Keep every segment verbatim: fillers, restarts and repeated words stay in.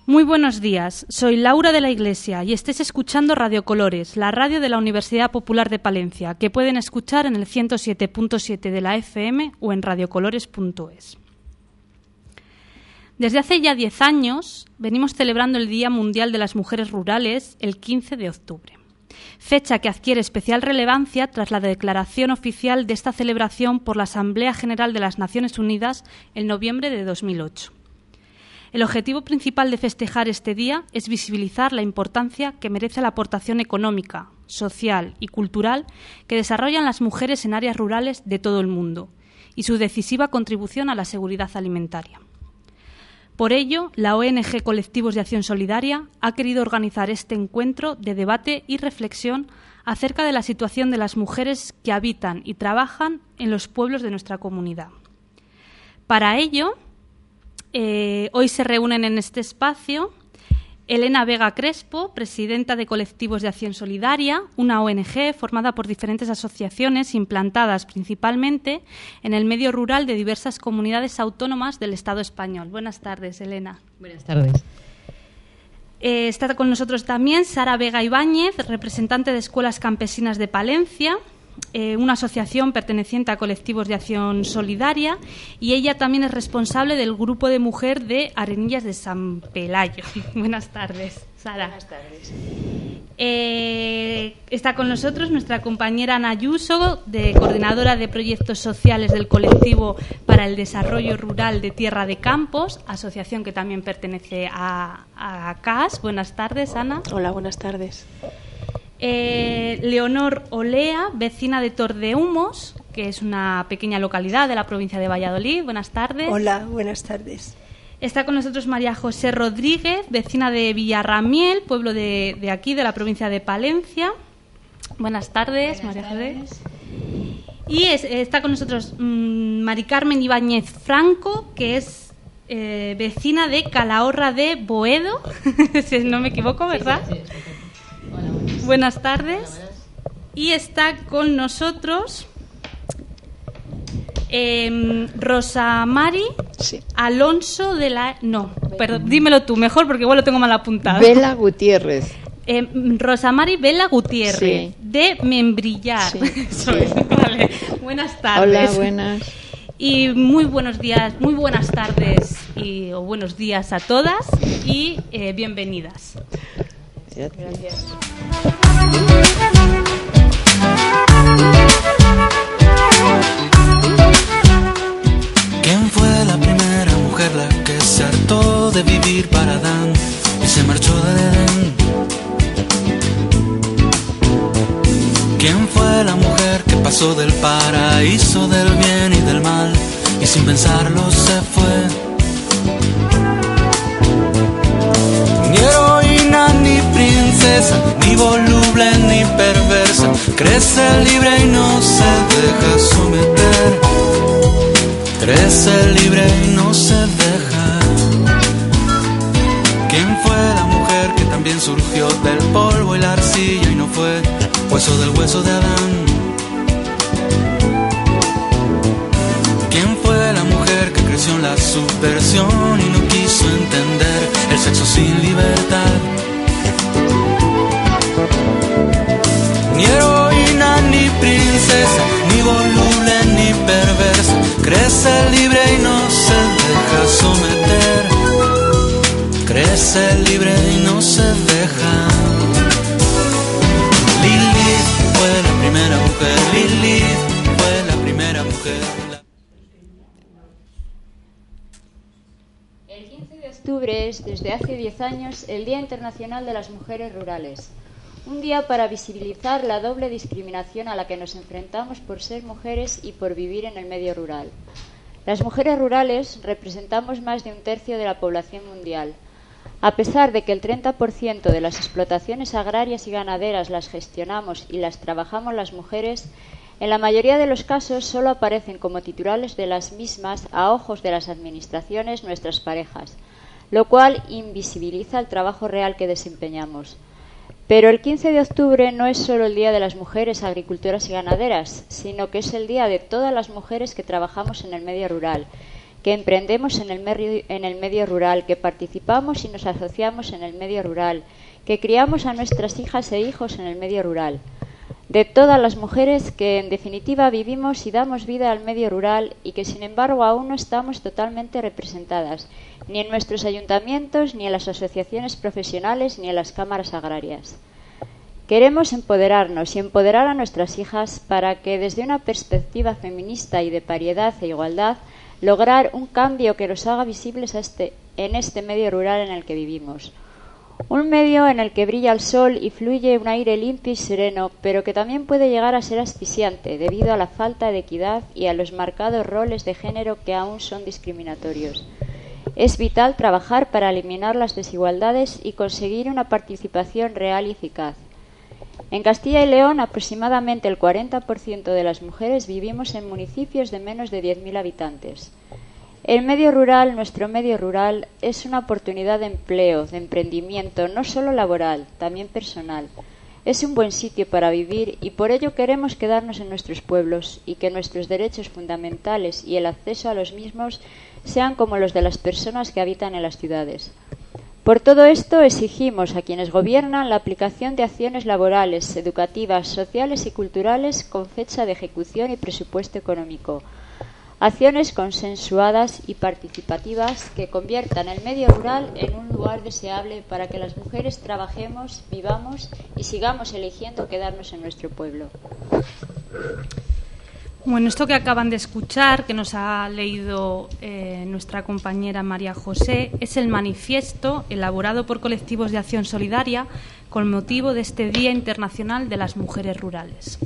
Muy buenos días, soy Laura de la Iglesia y estés escuchando Radio Colores, la radio de la Universidad Popular de Palencia, que pueden escuchar en el ciento siete punto siete de la F M o en radiocolores punto es. Desde hace ya diez años venimos celebrando el Día Mundial de las Mujeres Rurales el quince de octubre, fecha que adquiere especial relevancia tras la declaración oficial de esta celebración por la Asamblea General de las Naciones Unidas en noviembre de dos mil ocho. El objetivo principal de festejar este día es visibilizar la importancia que merece la aportación económica, social y cultural que desarrollan las mujeres en áreas rurales de todo el mundo y su decisiva contribución a la seguridad alimentaria. Por ello, la O N G Colectivos de Acción Solidaria ha querido organizar este encuentro de debate y reflexión acerca de la situación de las mujeres que habitan y trabajan en los pueblos de nuestra comunidad. Para ello, Eh, hoy se reúnen en este espacio Elena Vega Crespo, presidenta de Colectivos de Acción Solidaria, una O N G formada por diferentes asociaciones implantadas principalmente en el medio rural de diversas comunidades autónomas del Estado español. Buenas tardes, Elena. Buenas tardes. Eh, está con nosotros también Sara Vega Ibáñez, representante de Escuelas Campesinas de Palencia, Eh, una asociación perteneciente a Colectivos de Acción Solidaria, y ella también es responsable del grupo de mujer de Arenillas de San Pelayo. Buenas tardes, Sara. Buenas tardes. Eh, está con nosotros nuestra compañera Ana Ayuso, de coordinadora de proyectos sociales del Colectivo para el Desarrollo Rural de Tierra de Campos, asociación que también pertenece a, a C A S. Buenas tardes, Ana. Hola, buenas tardes. Eh, Leonor Olea, vecina de Tordehumos, que es una pequeña localidad de la provincia de Valladolid. Buenas tardes. Hola, buenas tardes. Está con nosotros María José Rodríguez, vecina de Villarramiel, pueblo de, de aquí, de la provincia de Palencia. Buenas tardes, Buenas María tardes. José. Y es, está con nosotros mmm, Mari Carmen Ibáñez Franco, que es eh, vecina de Calahorra de Boedo, si no me equivoco, ¿verdad? Sí, sí, sí. Hola, buenas. Buenas tardes. Hola, buenas. Y está con nosotros eh, Rosa Mari sí. Alonso de la... No, perdón, dímelo tú mejor porque igual lo tengo mal apuntado. Vela Gutiérrez. Eh, Rosa Mari Vela Gutiérrez, sí. de Membrillar. Sí. Vale. Buenas tardes. Hola, buenas. Y muy buenos días, muy buenas tardes y, o buenos días a todas y eh, bienvenidas. Gracias. ¿Quién fue la primera mujer la que se hartó de vivir para Adán y se marchó de Edén? ¿Quién fue la mujer que pasó del paraíso del bien y del mal y sin pensarlo se fue? Ni heroína, ni princesa, ni voluble, ni perversa, crece libre y no se deja someter. Crece libre y no se deja. ¿Quién fue la mujer que también surgió del polvo y la arcilla y no fue hueso del hueso de Adán? ¿Quién fue la mujer que creció en la subversión y no quiso entender el sexo sin libertad? Ni heroína, ni princesa, ni voluble, ni perversa, crece libre y no se deja someter. Crece libre y no se deja. Lilith fue la primera mujer, Lilith fue la primera mujer. El quince de octubre es, desde hace diez años, el Día Internacional de las Mujeres Rurales. Un día para visibilizar la doble discriminación a la que nos enfrentamos por ser mujeres y por vivir en el medio rural. Las mujeres rurales representamos más de un tercio de la población mundial. A pesar de que el treinta por ciento de las explotaciones agrarias y ganaderas las gestionamos y las trabajamos las mujeres, en la mayoría de los casos solo aparecen como titulares de las mismas a ojos de las administraciones nuestras parejas, lo cual invisibiliza el trabajo real que desempeñamos. Pero el quince de octubre no es solo el Día de las Mujeres Agricultoras y Ganaderas, sino que es el día de todas las mujeres que trabajamos en el medio rural, que emprendemos en el, medio, en el medio rural, que participamos y nos asociamos en el medio rural, que criamos a nuestras hijas e hijos en el medio rural. De todas las mujeres que en definitiva vivimos y damos vida al medio rural y que sin embargo aún no estamos totalmente representadas, ni en nuestros ayuntamientos, ni en las asociaciones profesionales, ni en las cámaras agrarias. Queremos empoderarnos y empoderar a nuestras hijas para que desde una perspectiva feminista y de pariedad e igualdad lograr un cambio que nos haga visibles a este, en este medio rural en el que vivimos. Un medio en el que brilla el sol y fluye un aire limpio y sereno, pero que también puede llegar a ser asfixiante debido a la falta de equidad y a los marcados roles de género que aún son discriminatorios. Es vital trabajar para eliminar las desigualdades y conseguir una participación real y eficaz. En Castilla y León, aproximadamente el cuarenta por ciento de las mujeres vivimos en municipios de menos de diez mil habitantes. El medio rural, nuestro medio rural, es una oportunidad de empleo, de emprendimiento, no solo laboral, también personal. Es un buen sitio para vivir y por ello queremos quedarnos en nuestros pueblos y que nuestros derechos fundamentales y el acceso a los mismos sean como los de las personas que habitan en las ciudades. Por todo esto exigimos a quienes gobiernan la aplicación de acciones laborales, educativas, sociales y culturales con fecha de ejecución y presupuesto económico. Acciones consensuadas y participativas que conviertan el medio rural en un lugar deseable para que las mujeres trabajemos, vivamos y sigamos eligiendo quedarnos en nuestro pueblo. Bueno, esto que acaban de escuchar, que nos ha leído eh, nuestra compañera María José, es el manifiesto elaborado por colectivos de acción solidaria con motivo de este Día Internacional de las Mujeres Rurales.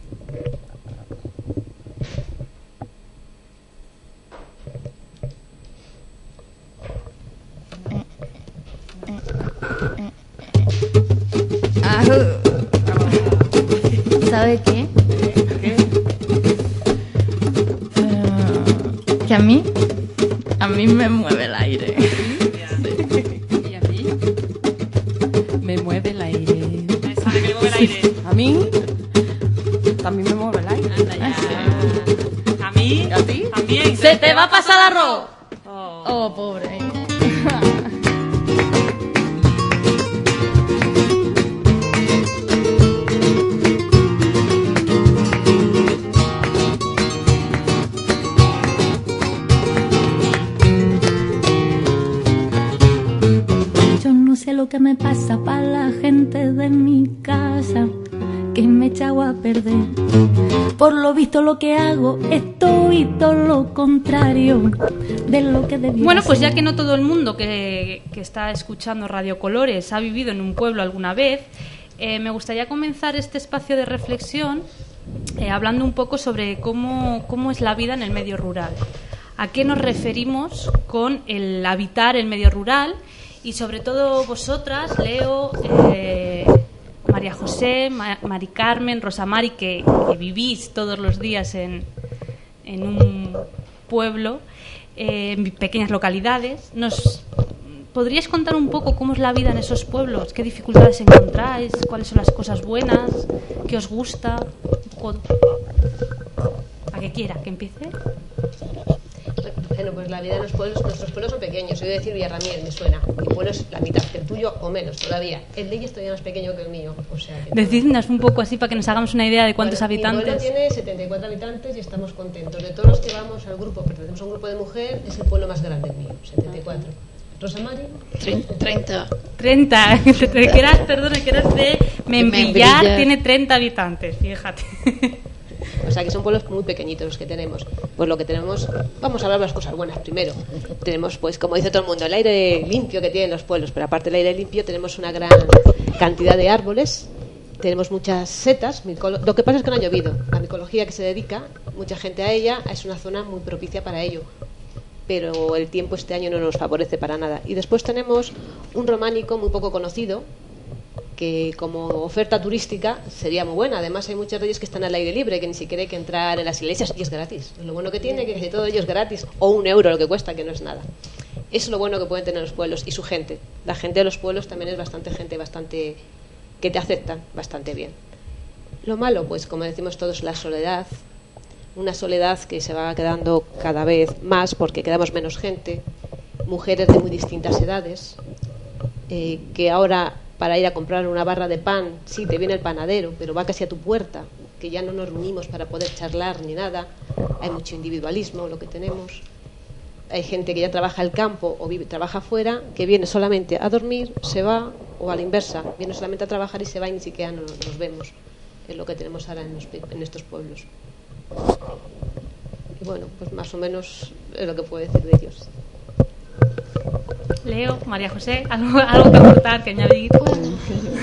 ¿Sabe qué? Que a mí, a mí me mueve el aire. ¿Y a mí? Me mueve el aire. ¿Sabe que me mueve el aire? A mí también me mueve el aire. Anda ya. ¿A mí? ¿A ti? También. ¡Se te va a pasar arroz! Oh, oh pobre. Lo que me pasa para la gente de mi casa, que me he echado a perder. Por lo visto lo que hago es todo lo contrario de lo que debía. Bueno, pues ya que no todo el mundo que, que está escuchando Radio Colores ha vivido en un pueblo alguna vez, eh, me gustaría comenzar este espacio de reflexión eh, hablando un poco sobre cómo, cómo es la vida en el medio rural. ¿A qué nos referimos con el habitar el medio rural? Y sobre todo vosotras, Leo, eh, María José, Ma- Mari Carmen, Rosa Mari, que, que vivís todos los días en, en un pueblo, eh, en pequeñas localidades. ¿Nos podríais contar un poco cómo es la vida en esos pueblos? ¿Qué dificultades encontráis? ¿Cuáles son las cosas buenas? ¿Qué os gusta? ¿A qué quiera que empiece? Bueno, pues la vida en los pueblos, nuestros pueblos son pequeños. Yo voy a decir Villarramiel, me suena. Mi pueblo es la mitad, el tuyo o menos todavía. El de ella es todavía más pequeño que el mío. O sea, que Decidnos un poco así para que nos hagamos una idea de cuántos bueno, habitantes. Mi pueblo tiene setenta y cuatro habitantes y estamos contentos. De todos los que vamos al grupo, pertenecemos a un grupo de mujer, es el pueblo más grande el mío, setenta y cuatro. ¿Rosa Mari? treinta. treinta. Que eras, perdona, que eras de Membrillar, Membrillar. tiene treinta habitantes, fíjate. O sea, que son pueblos muy pequeñitos los que tenemos. Pues lo que tenemos, vamos a hablar de las cosas buenas primero. Tenemos, pues, como dice todo el mundo, el aire limpio que tienen los pueblos, pero aparte del aire limpio tenemos una gran cantidad de árboles, tenemos muchas setas. Micolo- lo que pasa es que no ha llovido. La micología que se dedica, mucha gente a ella, es una zona muy propicia para ello. Pero el tiempo este año no nos favorece para nada. Y después tenemos un románico muy poco conocido, que como oferta turística sería muy buena. Además hay muchas de ellas que están al aire libre, que ni siquiera hay que entrar en las iglesias y es gratis. Lo bueno que tiene, que casi todo ello es gratis, o un euro lo que cuesta, que no es nada. Eso es lo bueno que pueden tener los pueblos y su gente. La gente de los pueblos también es bastante gente, bastante que te aceptan bastante bien. Lo malo, pues como decimos todos, la soledad, una soledad que se va quedando cada vez más porque quedamos menos gente, mujeres de muy distintas edades, eh, que ahora para ir a comprar una barra de pan, sí, te viene el panadero, pero va casi a tu puerta, que ya no nos reunimos para poder charlar ni nada, hay mucho individualismo lo que tenemos, hay gente que ya trabaja el campo o vive, trabaja fuera, que viene solamente a dormir, se va, o a la inversa, viene solamente a trabajar y se va y ni siquiera nos, nos vemos, es lo que tenemos ahora en, los, en estos pueblos. Y bueno, pues más o menos es lo que puedo decir de ellos. Leo, María José, algo, algo que aportar, que añadir. Bueno,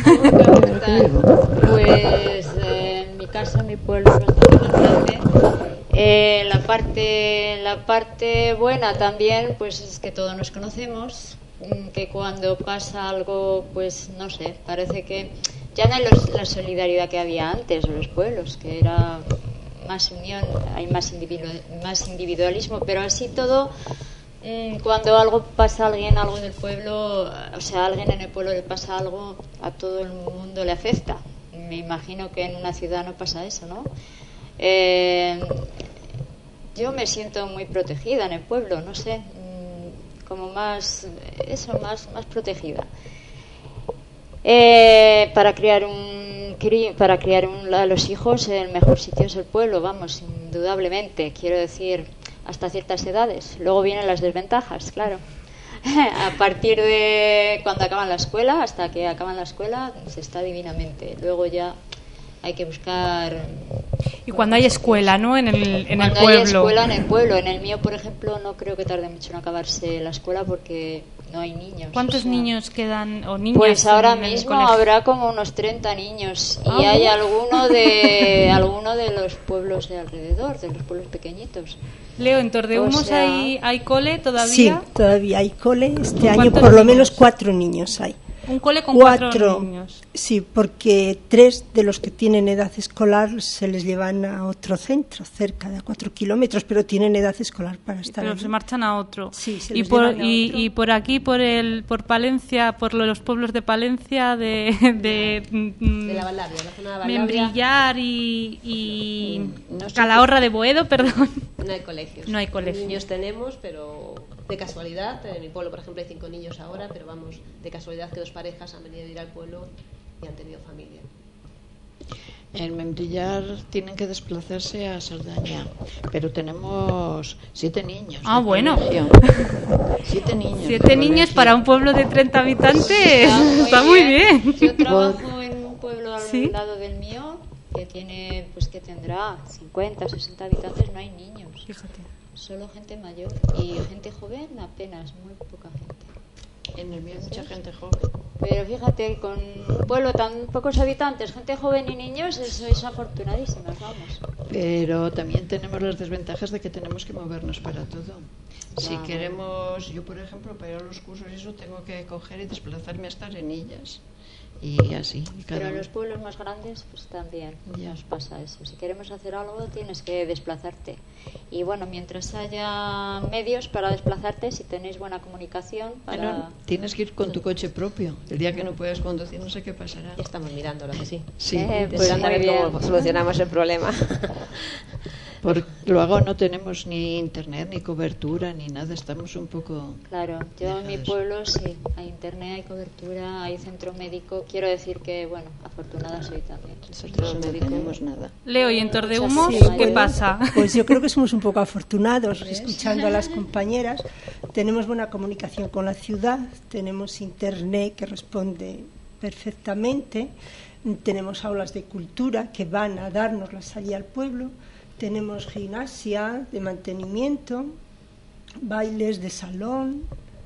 pues eh, en mi casa, mi pueblo es bastante más grande. Eh, la parte, la parte buena también, pues es que todos nos conocemos, que cuando pasa algo, pues no sé, parece que ya no hay los, la solidaridad que había antes en los pueblos, que era más unión, hay más, individu más individualismo, pero así todo, cuando algo pasa a alguien, algo del pueblo, o sea, a alguien en el pueblo le pasa algo, a todo el mundo le afecta. Me imagino que en una ciudad no pasa eso, ¿no? Eh, yo me siento muy protegida en el pueblo, no sé, como más, eso, más, más protegida. Eh, para criar un para criar un, a los hijos, el mejor sitio es el pueblo, vamos, indudablemente, quiero decir, hasta ciertas edades. Luego vienen las desventajas, claro. A partir de cuando acaban la escuela, hasta que acaban la escuela, se está divinamente. Luego ya hay que buscar. Y cuando hay escuela, ¿no? En el, en el pueblo. Cuando hay escuela en el pueblo. En el mío, por ejemplo, no creo que tarde mucho en acabarse la escuela porque no hay niños. ¿Cuántos o sea, niños quedan o niñas? Pues ahora en mismo el habrá como unos treinta niños y ah, hay alguno de alguno de los pueblos de alrededor, de los pueblos pequeñitos. Leo, ¿en Tordehumos o sea, hay, hay cole todavía? Sí, todavía hay cole. Este año por lo menos cuatro niños hay. Un cole con cuatro, cuatro niños. Sí, porque tres de los que tienen edad escolar se les llevan a otro centro, cerca de a cuatro kilómetros, pero tienen edad escolar para estar Pero allí. se marchan a otro. Sí, se y, les por, llevan a y, otro. y por aquí, por el por Palencia, por los pueblos de Palencia, de, de, de la Vallavia, la zona de Vallavia. Membrillar y, y no sé Calahorra de Boedo, perdón. No hay colegios. No hay colegios. Niños tenemos, pero de casualidad. En mi pueblo, por ejemplo, hay cinco niños ahora, pero vamos, de casualidad que dos parejas han venido a ir al pueblo y han tenido familia. En Membrillar tienen que desplazarse a Sardaña, pero tenemos siete niños. Ah, bueno. Colegio. Siete niños. Siete niños colegio. Para un pueblo de treinta habitantes. Está muy, Está muy bien. bien. Yo trabajo en un pueblo al ¿Sí? lado del mío que tiene, pues que tendrá cincuenta, sesenta habitantes, no hay niños. Fíjate. Solo gente mayor y gente joven apenas, muy poca gente. En el mío hay mucha gente joven. Pero fíjate, con un pueblo tan pocos habitantes, gente joven y niños, sois afortunadísimas, vamos. Pero también tenemos las desventajas de que tenemos que movernos para todo. Si queremos, yo por ejemplo, para ir a los cursos y eso, tengo que coger y desplazarme hasta Arenillas. Y así. Pero en los pueblos más grandes, pues también ya nos pasa eso. Si queremos hacer algo, tienes que desplazarte. Y bueno, mientras haya medios para desplazarte, si tenéis buena comunicación, para... Bueno, tienes que ir con tu coche propio. El día que no puedas conducir, no sé qué pasará. Ya estamos mirando, lo que sí. Sí. Eh, pues a ver cómo solucionamos el problema. Porque luego no tenemos ni internet, ni cobertura, ni nada. Estamos un poco... Claro, yo en mi pueblo sí, hay internet, hay cobertura, hay centro médico. Quiero decir que, bueno, afortunada soy también. Nosotros no tenemos nada. Leo, ¿y en Tordehumos Sí, qué bueno, pasa? Pues yo creo que somos un poco afortunados, escuchando a las compañeras. Tenemos buena comunicación con la ciudad, tenemos internet que responde perfectamente, tenemos aulas de cultura que van a darnos la salida al pueblo, tenemos gimnasia de mantenimiento, bailes de salón,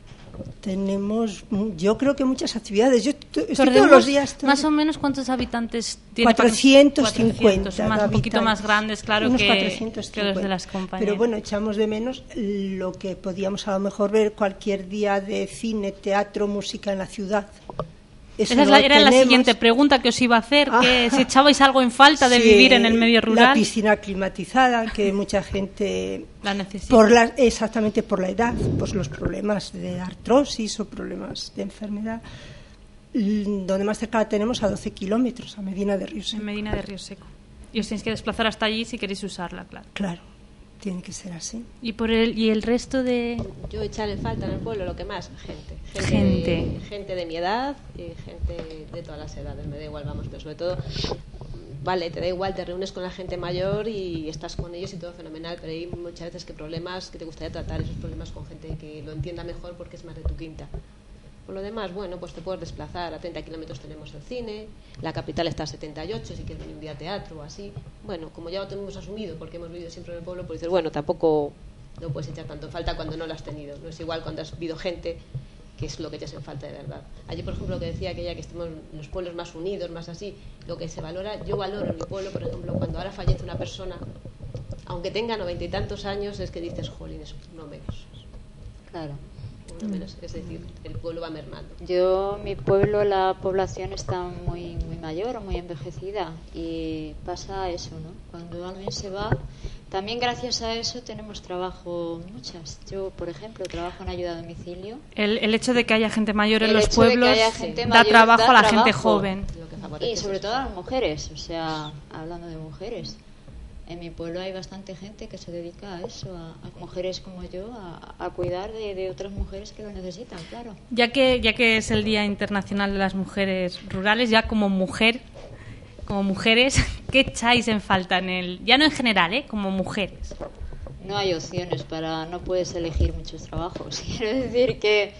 tenemos, yo creo que muchas actividades. Yo estoy todos los días. Todo... Más o menos, ¿cuántos habitantes tiene? cuatrocientos cincuenta. cuatrocientos, más, un poquito más grandes, claro, que, que los de las compañías. Pero bueno, echamos de menos lo que podíamos a lo mejor ver cualquier día de cine, teatro, música en la ciudad. Eso Esa no la, era tenemos. la siguiente pregunta que os iba a hacer, Ah. que si echabais algo en falta de Sí, vivir en el medio rural. La piscina climatizada, que mucha gente la necesita. Por la, exactamente por la edad, pues los problemas de artrosis o problemas de enfermedad. Donde más cerca la tenemos a doce kilómetros, a Medina de Río Seco. En Medina de Río Seco. Y os tenéis que desplazar hasta allí si queréis usarla, claro. Claro, tiene que ser así. ¿Y por el y el resto de...? Yo echarle falta en el pueblo lo que más, gente. Gente, Gente. De, gente de mi edad y gente de todas las edades, me da igual, vamos, pero sobre todo, vale, te da igual, te reúnes con la gente mayor y estás con ellos y todo fenomenal, pero hay muchas veces que problemas que te gustaría tratar, esos problemas con gente que lo entienda mejor porque es más de tu quinta. Por lo demás, bueno, pues te puedes desplazar, a treinta kilómetros tenemos el cine, la capital está a setenta y ocho, si quieres venir un día a teatro o así. Bueno, como ya lo tenemos asumido porque hemos vivido siempre en el pueblo, pues dices, bueno, tampoco no puedes echar tanto en falta cuando no lo has tenido. No es igual cuando has vivido gente, que es lo que echas en falta de verdad. Allí, por ejemplo, lo que decía aquella que estemos en los pueblos más unidos, más así, lo que se valora, yo valoro en mi pueblo, por ejemplo, cuando ahora fallece una persona, aunque tenga noventa y tantos años, es que dices, jolín, es uno menos. Claro. Uno menos, es decir, el pueblo va mermando. Yo, mi pueblo, la población está muy, muy mayor, muy envejecida y pasa eso, ¿no? Cuando alguien se va, también gracias a eso tenemos trabajo muchas. Yo, por ejemplo, trabajo en ayuda a domicilio. El, el hecho de que haya gente mayor en El los hecho de que pueblos haya gente da mayor trabajo da a la trabajo. gente joven. Y sobre todo a las mujeres, o sea, hablando de mujeres. En mi pueblo hay bastante gente que se dedica a eso, a, a mujeres como yo, a, a cuidar de, de otras mujeres que lo necesitan, claro. Ya que ya que es el Día Internacional de las Mujeres Rurales, ya como mujer, como mujeres, ¿qué echáis en falta en el, ya no en general, eh, como mujeres? No hay opciones para, no puedes elegir muchos trabajos. Quiero decir que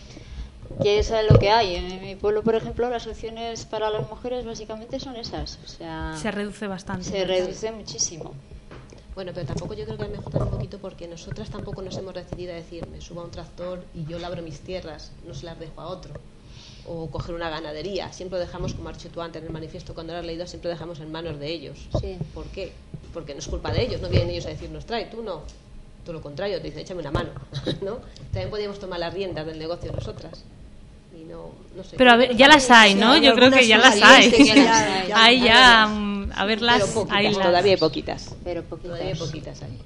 que eso es lo que hay. En mi pueblo, por ejemplo, las opciones para las mujeres básicamente son esas, o sea, se reduce bastante. Se reduce muchísimo. Bueno, pero tampoco yo creo que mejor también un poquito porque nosotras tampoco nos hemos decidido a decir me subo a un tractor y yo labro mis tierras, no se las dejo a otro, o coger una ganadería. Siempre lo dejamos, como has dicho tú antes en el manifiesto cuando lo has leído, siempre lo dejamos en manos de ellos. Sí. ¿Por qué? Porque no es culpa de ellos, no vienen ellos a decirnos trae, tú no, todo lo contrario, te dicen échame una mano, ¿no? También podríamos tomar las riendas del negocio nosotras. No, no sé. Pero a ver, ya las hay, ¿no? Yo creo que ya las hay. Hay ya, a verlas, pero poquitas, hay las... todavía hay poquitas. Pero poquitas. Todavía hay poquitas hay.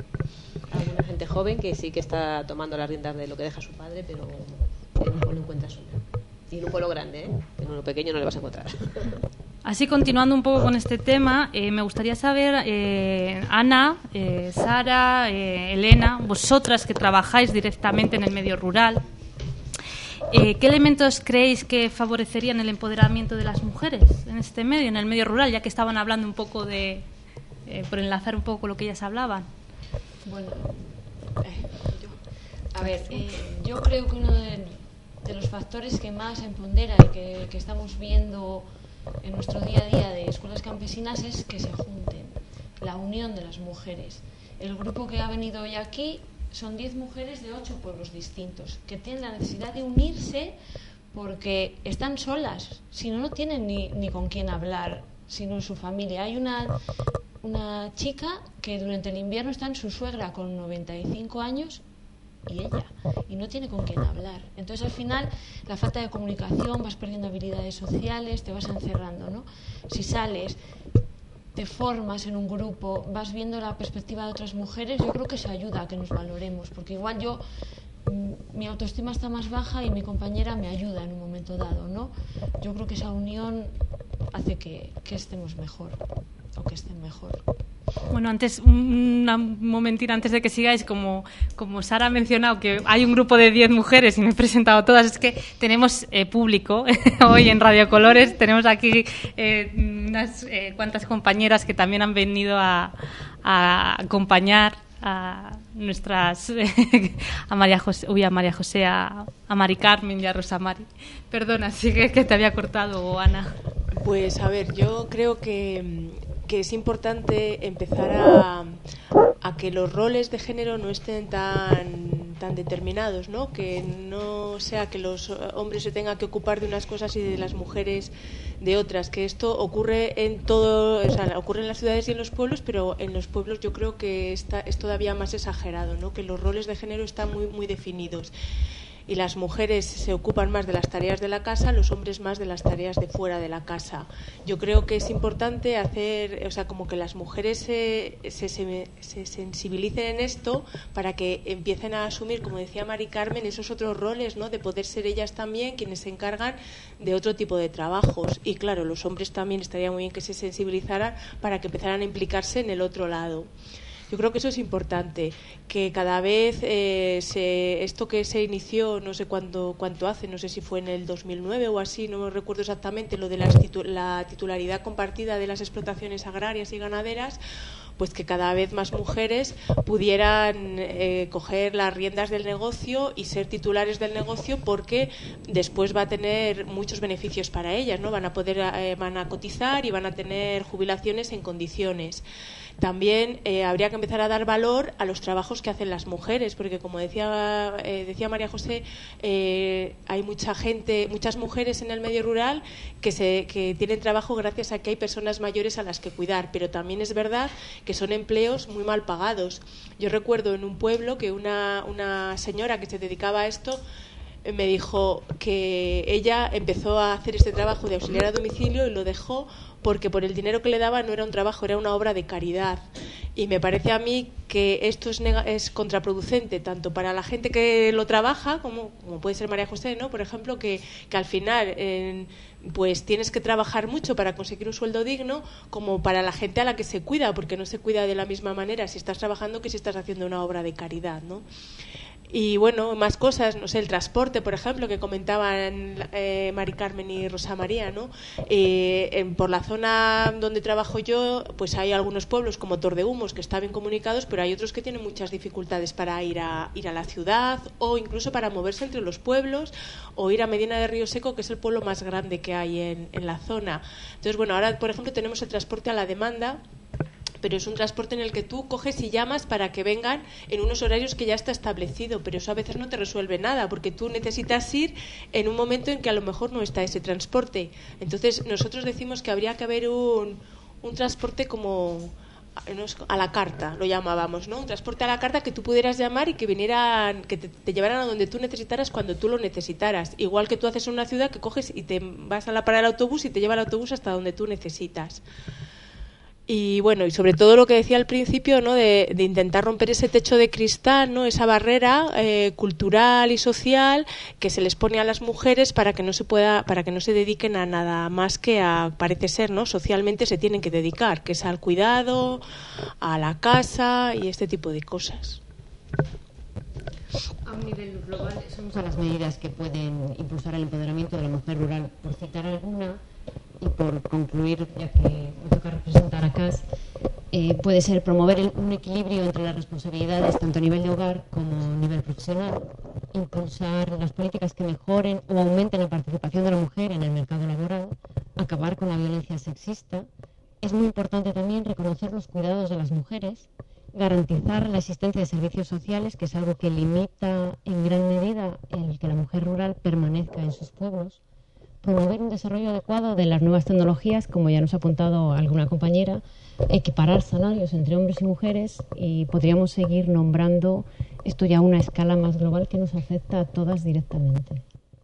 Hay una gente joven que sí que está tomando las riendas de lo que deja su padre, pero en un pueblo encuentras una. Y en un pueblo grande, ¿eh? En uno pequeño no le vas a encontrar. Así, continuando un poco con este tema, eh, me gustaría saber, eh, Ana, eh, Sara, eh, Elena, vosotras que trabajáis directamente en el medio rural, Eh, ¿qué elementos creéis que favorecerían el empoderamiento de las mujeres en este medio, en el medio rural, ya que estaban hablando un poco de, eh, por enlazar un poco con lo que ellas hablaban? Bueno, eh, yo, a ver, eh, yo creo que uno de, de los factores que más empodera y que, que estamos viendo en nuestro día a día de escuelas campesinas es que se junten, la unión de las mujeres. El grupo que ha venido hoy aquí son diez mujeres de ocho pueblos distintos que tienen la necesidad de unirse porque están solas, si no, no tienen ni, ni con quién hablar, sino en su familia. Hay una, una chica que durante el invierno está en su suegra con noventa y cinco años y ella, y no tiene con quién hablar. Entonces al final la falta de comunicación, vas perdiendo habilidades sociales, te vas encerrando, ¿no? Si sales, te formas en un grupo, vas viendo la perspectiva de otras mujeres, yo creo que eso ayuda a que nos valoremos, porque igual yo, mi autoestima está más baja y mi compañera me ayuda en un momento dado, ¿no? Yo creo que esa unión hace que, que estemos mejor, o que estén mejor. Bueno, antes, un momentito antes de que sigáis, como, como Sara ha mencionado que hay un grupo de diez mujeres y me he presentado todas, es que tenemos eh, público hoy en Radio Colores, tenemos aquí eh, unas eh, cuantas compañeras que también han venido a, a acompañar a nuestras eh, a María José, uy, a María José, a, a Mari Carmen y a Rosa Mari. Perdona, sigue que te había cortado, Ana. Pues a ver, yo creo que que es importante empezar a, a que los roles de género no estén tan, tan determinados, ¿no? Que no sea que los hombres se tengan que ocupar de unas cosas y de las mujeres de otras, que esto ocurre en todo, o sea, ocurre en las ciudades y en los pueblos, pero en los pueblos yo creo que está, es todavía más exagerado, ¿no? Que los roles de género están muy, muy definidos. y las mujeres se ocupan más de las tareas de la casa, los hombres más de las tareas de fuera de la casa. Yo creo que es importante hacer, o sea, como que las mujeres se, se, se, se sensibilicen en esto para que empiecen a asumir, como decía Mari Carmen, esos otros roles, ¿no? De poder ser ellas también quienes se encargan de otro tipo de trabajos. Y claro, los hombres también estaría muy bien que se sensibilizaran para que empezaran a implicarse en el otro lado. Yo creo que eso es importante, que cada vez eh, se, esto que se inició, no sé cuánto, cuánto hace, no sé si fue en el dos mil nueve o así, no me recuerdo exactamente, lo de las titu- la titularidad compartida de las explotaciones agrarias y ganaderas, pues que cada vez más mujeres pudieran eh, coger las riendas del negocio y ser titulares del negocio, porque después va a tener muchos beneficios para ellas, ¿no? Van a poder, eh, van a cotizar y van a tener jubilaciones en condiciones. También eh, habría que empezar a dar valor a los trabajos que hacen las mujeres, porque como decía eh, decía María José, eh, hay mucha gente, muchas mujeres en el medio rural que se que tienen trabajo gracias a que hay personas mayores a las que cuidar, pero también es verdad que son empleos muy mal pagados. Yo recuerdo en un pueblo que una, una señora que se dedicaba a esto eh, me dijo que ella empezó a hacer este trabajo de auxiliar a domicilio y lo dejó porque por el dinero que le daba no era un trabajo, era una obra de caridad. Y me parece a mí que esto es, nega- es contraproducente tanto para la gente que lo trabaja, como, como puede ser María José, ¿no? Por ejemplo, que, que al final eh, pues tienes que trabajar mucho para conseguir un sueldo digno, como para la gente a la que se cuida, porque no se cuida de la misma manera si estás trabajando que si estás haciendo una obra de caridad, ¿no? Y bueno, más cosas, no sé, el transporte, por ejemplo, que comentaban eh, Mari Carmen y Rosa María, ¿no? Eh, en, por la zona donde trabajo yo, pues hay algunos pueblos como Tordehumos que están bien comunicados, pero hay otros que tienen muchas dificultades para ir a, ir a la ciudad, o incluso para moverse entre los pueblos, o ir a Medina de Río Seco, que es el pueblo más grande que hay en, en la zona. Entonces, bueno, ahora, por ejemplo, tenemos el transporte a la demanda, pero es un transporte en el que tú coges y llamas para que vengan en unos horarios que ya está establecido, pero eso a veces no te resuelve nada, porque tú necesitas ir en un momento en que a lo mejor no está ese transporte. Entonces nosotros decimos que habría que haber un, un transporte como a la carta, lo llamábamos, ¿no? Un transporte a la carta que tú pudieras llamar y que vinieran, que te, te llevaran a donde tú necesitaras cuando tú lo necesitaras. Igual que tú haces en una ciudad que coges y te vas a la parada del autobús y te lleva el autobús hasta donde tú necesitas. Y bueno, y sobre todo lo que decía al principio, ¿no? De, de intentar romper ese techo de cristal, ¿no? Esa barrera eh, cultural y social que se les pone a las mujeres para que no se pueda, para que no se dediquen a nada más que a, parece ser, ¿no? Socialmente se tienen que dedicar, que es al cuidado, a la casa y este tipo de cosas. A un nivel global son muchas las medidas que pueden impulsar el empoderamiento de la mujer rural. Por citar alguna, y por concluir, ya que me toca representar a C A S, eh, puede ser promover el, un equilibrio entre las responsabilidades tanto a nivel de hogar como a nivel profesional, impulsar las políticas que mejoren o aumenten la participación de la mujer en el mercado laboral, acabar con la violencia sexista. Es muy importante también reconocer los cuidados de las mujeres, garantizar la existencia de servicios sociales, que es algo que limita en gran medida el que la mujer rural permanezca en sus pueblos, promover un desarrollo adecuado de las nuevas tecnologías, como ya nos ha apuntado alguna compañera, equiparar salarios entre hombres y mujeres, y podríamos seguir nombrando esto ya a una escala más global que nos afecta a todas directamente.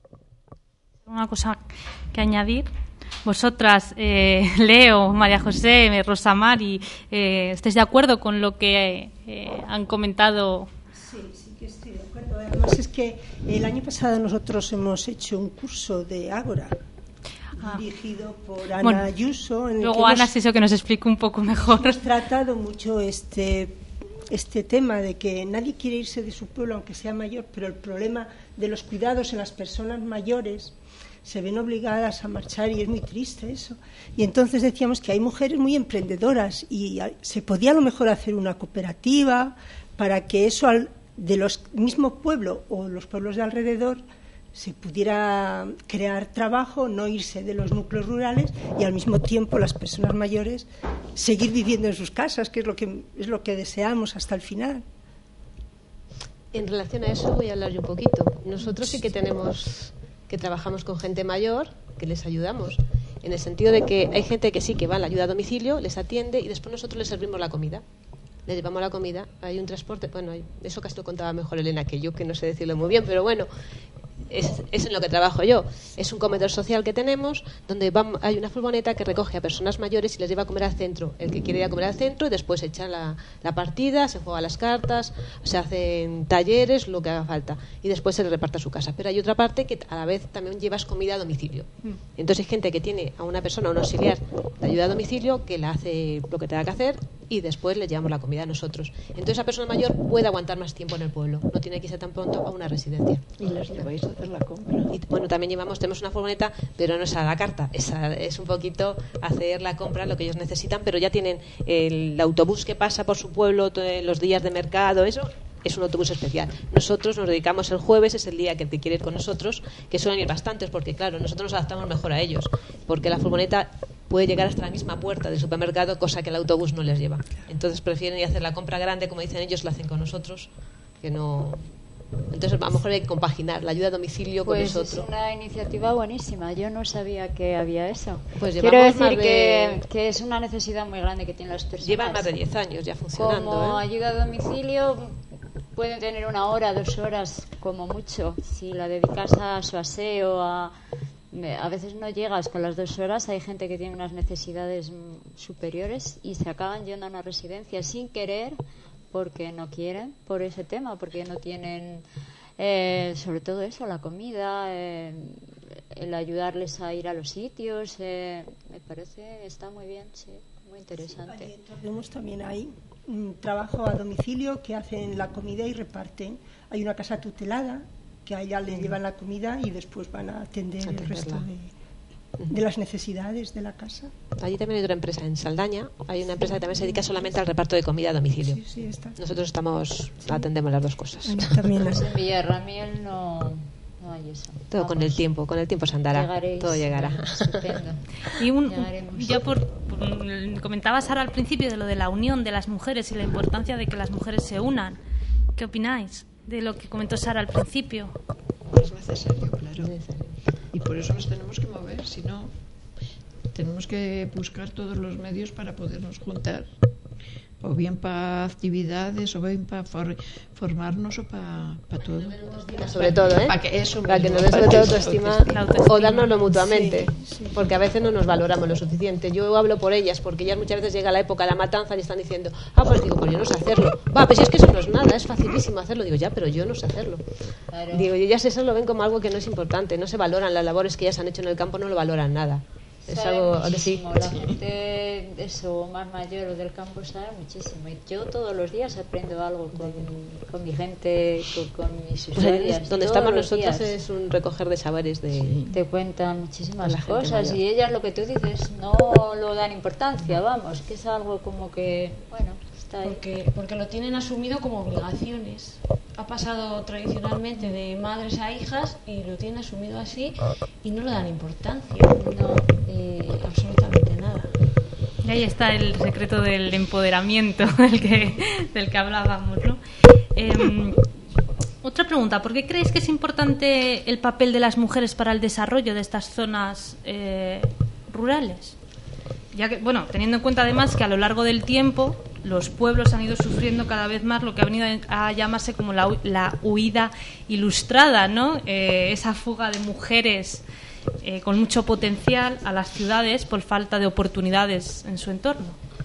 Una cosa que añadir. Vosotras, eh, Leo, María José, Rosa Mari, eh, ¿estáis de acuerdo con lo que eh, han comentado? Sí, sí que estoy de acuerdo. Además es que el año pasado nosotros hemos hecho un curso de Ágora, ah. dirigido por Ana bueno, Ayuso. En el luego que Ana, si eso que nos explique un poco mejor. Hemos tratado mucho este, este tema de que nadie quiere irse de su pueblo aunque sea mayor, pero el problema de los cuidados en las personas mayores se ven obligadas a marchar y es muy triste eso. Y entonces decíamos que hay mujeres muy emprendedoras y se podía a lo mejor hacer una cooperativa para que eso al, de los mismos pueblos o los pueblos de alrededor se pudiera crear trabajo, no irse de los núcleos rurales y al mismo tiempo las personas mayores seguir viviendo en sus casas, que es lo que, es lo que deseamos hasta el final. En relación a eso voy a hablar yo un poquito. Nosotros sí que tenemos... que trabajamos con gente mayor, que les ayudamos, en el sentido de que hay gente que sí que va a la ayuda a domicilio, les atiende y después nosotros les servimos la comida. Les llevamos la comida, hay un transporte, bueno, eso casi lo contaba mejor Elena que yo, que no sé decirlo muy bien, pero bueno, es, es en lo que trabajo yo. Es un comedor social que tenemos donde vamos, hay una furgoneta que recoge a personas mayores y les lleva a comer al centro. El que quiere ir a comer al centro y después echa la, la partida, se juega las cartas, se hacen talleres, lo que haga falta. Y después se le reparte a su casa. Pero hay otra parte que a la vez también llevas comida a domicilio. Entonces hay gente que tiene a una persona, a un auxiliar de ayuda a domicilio que la hace lo que tenga que hacer y después le llevamos la comida a nosotros. Entonces esa persona mayor puede aguantar más tiempo en el pueblo. No tiene que irse tan pronto a una residencia. Y les lleváis a hacer la compra. Y, bueno, también llevamos, tenemos una furgoneta, pero no es a la carta, es, a, es un poquito hacer la compra, lo que ellos necesitan, pero ya tienen el autobús que pasa por su pueblo todos los días de mercado, eso es un autobús especial. Nosotros nos dedicamos el jueves, es el día que te quiere ir con nosotros, que suelen ir bastantes, porque claro, nosotros nos adaptamos mejor a ellos, porque la furgoneta puede llegar hasta la misma puerta del supermercado, cosa que el autobús no les lleva. Entonces prefieren ir a hacer la compra grande, como dicen ellos, la hacen con nosotros, que no... Entonces a lo mejor hay que compaginar la ayuda a domicilio con pues nosotros. Es una iniciativa buenísima, yo no sabía que había eso. Pues quiero decir de... que, que es una necesidad muy grande que tienen las personas. Llevan más de diez años ya funcionando. Como ¿eh? ayuda a domicilio pueden tener una hora, dos horas como mucho. Si la dedicas a su aseo, a, a veces no llegas con las dos horas. Hay gente que tiene unas necesidades superiores y se acaban yendo a una residencia sin querer, porque no quieren, por ese tema, porque no tienen, eh, sobre todo eso, la comida, eh, el ayudarles a ir a los sitios, eh, me parece, está muy bien, sí, muy interesante. Sí, tenemos también ahí un trabajo a domicilio que hacen la comida y reparten. Hay una casa tutelada que a ella le llevan la comida y después van a atender el resto de... de las necesidades de la casa. Allí también hay otra empresa en Saldaña, hay una empresa que también se dedica solamente al reparto de comida a domicilio. Sí, sí, está. Nosotros estamos sí. atendemos las dos cosas. También pues en Villarramiel no, no hay eso. Todo Vamos. con el tiempo, con el tiempo se andará. Llegaréis, todo llegará. Estupendo. Y un, ya por, por comentaba Sara al principio de lo de la unión de las mujeres y la importancia de que las mujeres se unan. ¿Qué opináis de lo que comentó Sara al principio? Es necesario, claro. Y por eso nos tenemos que mover, si no, tenemos que buscar todos los medios para podernos juntar, o bien para actividades, o bien para for, formarnos, o para pa todo. Sobre todo, ¿eh? Para que, eso para que nos den sobre todo autoestima, o dárnoslo mutuamente, sí, sí. Porque a veces no nos valoramos lo suficiente. Yo hablo por ellas, porque ellas muchas veces llega la época de la matanza y están diciendo, ah, pues digo, pues yo no sé hacerlo. Va, pues si es que eso no es nada, es facilísimo hacerlo. Digo, ya, pero yo no sé hacerlo. Claro. Digo, y ellas eso lo ven como algo que no es importante, no se valoran las labores que ellas han hecho en el campo, no lo valoran nada. Es sabe algo que sí. La gente eso más mayor o del campo sabe muchísimo. Y yo todos los días aprendo algo con, con mi gente, con, con mis usuarias. Pues donde estamos nosotros días. Es un recoger de saberes de... Sí. Te cuentan muchísimas cosas mayor. Y ellas lo que tú dices no lo dan importancia, vamos, que es algo como que, bueno... Porque, porque lo tienen asumido como obligaciones. Ha pasado tradicionalmente de madres a hijas y lo tienen asumido así y no le dan importancia, no, eh, absolutamente nada. Y ahí está el secreto del empoderamiento del que, del que hablábamos, ¿no? Eh, otra pregunta, ¿por qué creéis que es importante el papel de las mujeres para el desarrollo de estas zonas eh, rurales? Ya que, bueno, teniendo en cuenta además que a lo largo del tiempo los pueblos han ido sufriendo cada vez más lo que ha venido a llamarse como la, la huida ilustrada, ¿no? Eh, esa fuga de mujeres eh, con mucho potencial a las ciudades por falta de oportunidades en su entorno.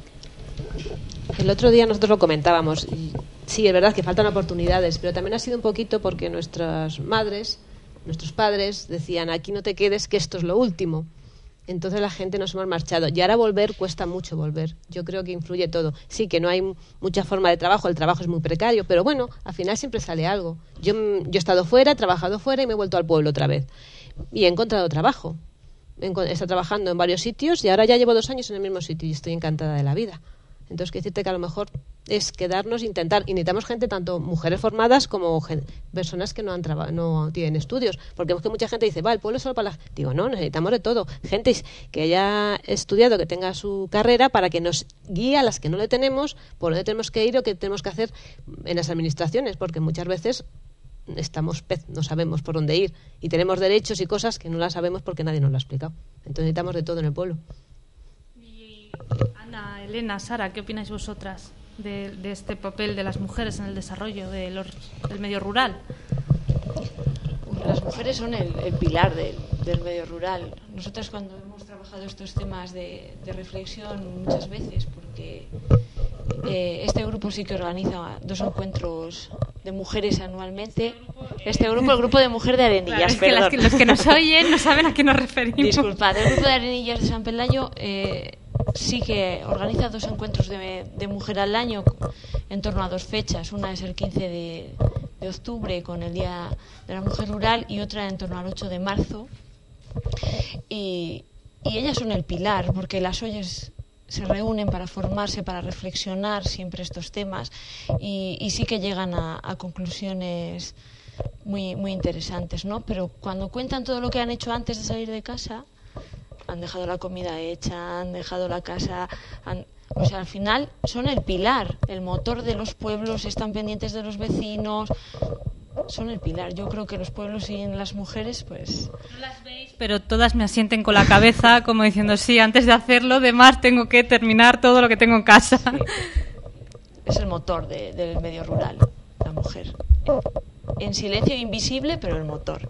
El otro día nosotros lo comentábamos. Y sí, es verdad que faltan oportunidades, pero también ha sido un poquito porque nuestras madres, nuestros padres decían, aquí no te quedes, que esto es lo último. Entonces la gente nos hemos marchado. Y ahora volver cuesta mucho volver. Yo creo que influye todo. Sí, que no hay mucha forma de trabajo, el trabajo es muy precario, pero bueno, al final siempre sale algo. Yo, yo he estado fuera, he trabajado fuera y me he vuelto al pueblo otra vez. Y he encontrado trabajo. He estado trabajando en varios sitios y ahora ya llevo dos años en el mismo sitio y estoy encantada de la vida. Entonces, quiero decirte que a lo mejor es quedarnos, intentar, y necesitamos gente, tanto mujeres formadas como gen, personas que no han traba, no tienen estudios, porque es que mucha gente dice, va, el pueblo es solo para la... Digo, no, necesitamos de todo, gente que haya estudiado, que tenga su carrera, para que nos guíe a las que no le tenemos, por dónde tenemos que ir o qué tenemos que hacer en las administraciones, porque muchas veces estamos pez, no sabemos por dónde ir, y tenemos derechos y cosas que no las sabemos porque nadie nos lo ha explicado. Entonces necesitamos de todo en el pueblo. Ana, Elena, Sara, ¿qué opináis vosotras de, de este papel de las mujeres en el desarrollo de los, del medio rural? las mujeres son el, el pilar del, del medio rural. Nosotras cuando hemos trabajado estos temas de, de reflexión muchas veces, porque eh, este grupo sí que organiza dos encuentros de mujeres anualmente. Este grupo, el grupo de Mujer de Arenillas, claro, es que perdón. Las que, los que nos oyen no saben a qué nos referimos. Disculpad, el grupo de Arenillas de San Pelayo eh, sí que organiza dos encuentros de, de mujer al año en torno a dos fechas. Una es el quince de, de octubre con el Día de la Mujer Rural y otra en torno al ocho de marzo. Y, y ellas son el pilar, porque las ollas se reúnen para formarse, para reflexionar siempre estos temas y, y sí que llegan a, a conclusiones muy, muy interesantes, ¿no? Pero cuando cuentan todo lo que han hecho antes de salir de casa, han dejado la comida hecha, han dejado la casa, han, o sea, al final son el pilar, el motor de los pueblos, están pendientes de los vecinos, son el pilar. Yo creo que los pueblos sin las mujeres, pues... No las veis, pero todas me asienten con la cabeza, como diciendo, sí, antes de hacerlo, demás tengo que terminar todo lo que tengo en casa. Sí. Es el motor de, del medio rural, la mujer. En silencio invisible, pero el motor.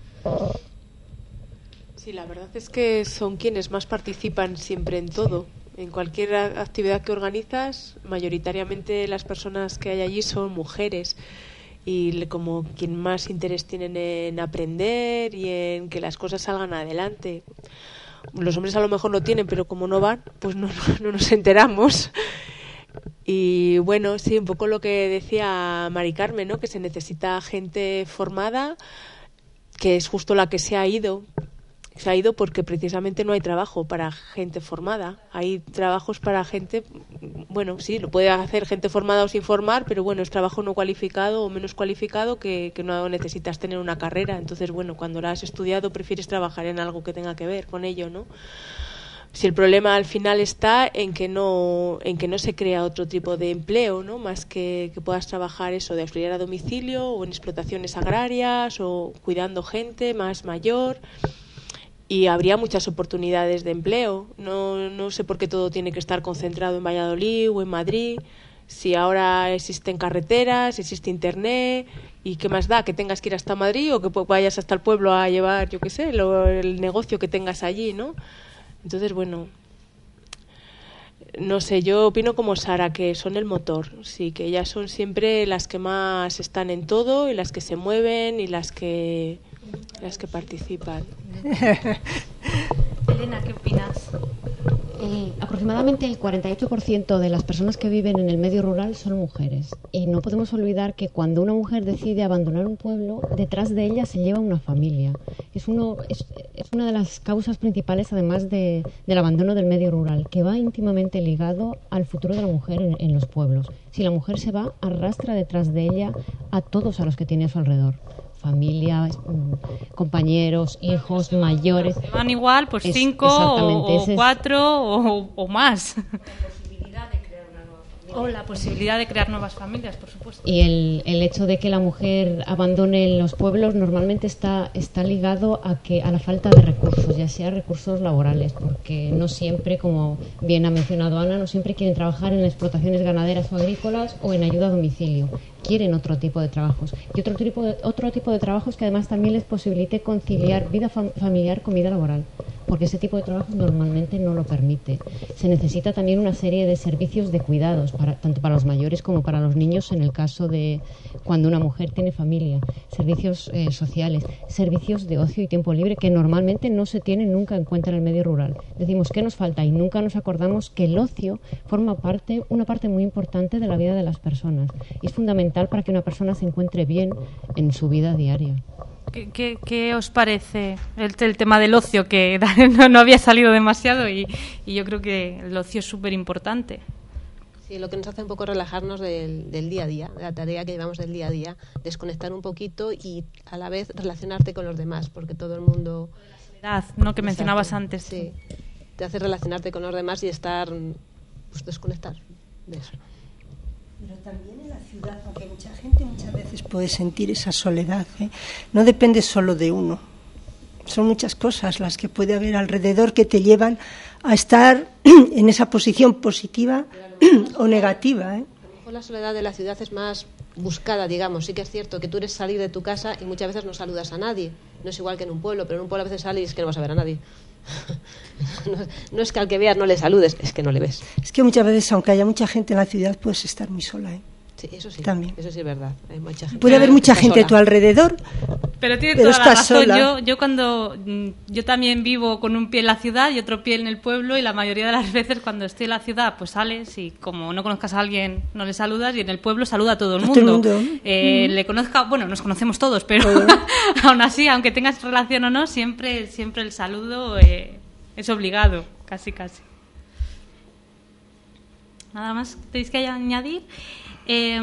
Sí, la verdad es que son quienes más participan siempre en todo. En cualquier actividad que organizas, mayoritariamente las personas que hay allí son mujeres. Y como quien más interés tienen en aprender y en que las cosas salgan adelante. Los hombres a lo mejor lo tienen, pero como no van, pues no, no, no nos enteramos. Y bueno, sí, un poco lo que decía Mari Carmen, ¿no? Que se necesita gente formada, que es justo la que se ha ido. Se ha ido porque precisamente no hay trabajo para gente formada. Hay trabajos para gente, bueno, sí, lo puede hacer gente formada o sin formar, pero bueno, es trabajo no cualificado o menos cualificado que, que no necesitas tener una carrera. Entonces, bueno, cuando la has estudiado prefieres trabajar en algo que tenga que ver con ello, ¿no? Si el problema al final está en que no en que no se crea otro tipo de empleo, ¿no? Más que que puedas trabajar eso de auxiliar a domicilio o en explotaciones agrarias o cuidando gente más mayor. Y habría muchas oportunidades de empleo. No, no sé por qué todo tiene que estar concentrado en Valladolid o en Madrid. Si ahora existen carreteras, existe internet, ¿y qué más da? Que tengas que ir hasta Madrid o que vayas hasta el pueblo a llevar, yo qué sé, lo, el negocio que tengas allí, ¿no? Entonces, bueno, no sé, yo opino como Sara, que son el motor. Sí, que ellas son siempre las que más están en todo y las que se mueven y las que... las que participan. Elena, ¿qué opinas? Eh, aproximadamente el cuarenta y ocho por ciento de las personas que viven en el medio rural son mujeres. Y no podemos olvidar que cuando una mujer decide abandonar un pueblo, detrás de ella se lleva una familia. Es, uno, es, es una de las causas principales, además de, del abandono del medio rural, que va íntimamente ligado al futuro de la mujer en, en los pueblos. Si la mujer se va, arrastra detrás de ella a todos a los que tiene a su alrededor. Familia, compañeros, hijos, mayores. Se van igual, pues es, cinco o, o cuatro o, o más. O la posibilidad de crear nuevas familias, por supuesto. Y el, el hecho de que la mujer abandone los pueblos normalmente está, está ligado a, que, a la falta de recursos, ya sea recursos laborales, porque no siempre, como bien ha mencionado Ana, no siempre quieren trabajar en explotaciones ganaderas o agrícolas o en ayuda a domicilio. Quieren otro tipo de trabajos. Y otro tipo de, otro tipo de trabajos que además también les posibilite conciliar vida fam- familiar con vida laboral, porque ese tipo de trabajo normalmente no lo permite. Se necesita también una serie de servicios de cuidados, para, tanto para los mayores como para los niños, en el caso de cuando una mujer tiene familia, servicios eh, sociales, servicios de ocio y tiempo libre que normalmente no se tienen nunca en cuenta en el medio rural. Decimos, ¿qué nos falta? Y nunca nos acordamos que el ocio forma parte, una parte muy importante de la vida de las personas. Y es fundamental para que una persona se encuentre bien en su vida diaria. ¿Qué, qué, qué os parece el, el tema del ocio? Que no, no había salido demasiado y, y yo creo que el ocio es súper importante. Sí, lo que nos hace un poco relajarnos del, del día a día, de la tarea que llevamos del día a día, desconectar un poquito y a la vez relacionarte con los demás, porque todo el mundo... La soledad, ¿no? Que Exacto, mencionabas antes. Sí, te hace relacionarte con los demás y estar, pues desconectar de eso. Pero también en la ciudad, aunque mucha gente muchas veces puede sentir esa soledad, ¿eh? No depende solo de uno. Son muchas cosas las que puede haber alrededor que te llevan a estar en esa posición positiva o negativa, ¿eh? A lo mejor la soledad de la ciudad es más buscada, digamos. Sí que es cierto que tú eres salir de tu casa y muchas veces no saludas a nadie. No es igual que en un pueblo, pero en un pueblo a veces sales y es que no vas a ver a nadie. No, no es que al que veas no le saludes, es que no le ves. Es que muchas veces, aunque haya mucha gente en la ciudad, puedes estar muy sola, ¿eh? Sí, eso sí. También. Eso sí es verdad. Hay mucha gente. Puede haber mucha gente a tu alrededor, pero tiene pero toda la estás razón. sola. Yo, yo cuando yo también vivo con un pie en la ciudad y otro pie en el pueblo, y la mayoría de las veces cuando estoy en la ciudad pues sales y como no conozcas a alguien no le saludas, y en el pueblo saluda a todo el A mundo. todo el mundo. Eh, Mm. Le conozca, bueno, nos conocemos todos, pero Oh. aún así, aunque tengas relación o no, siempre siempre el saludo eh, es obligado, casi casi. Nada más tenéis que añadir. Eh,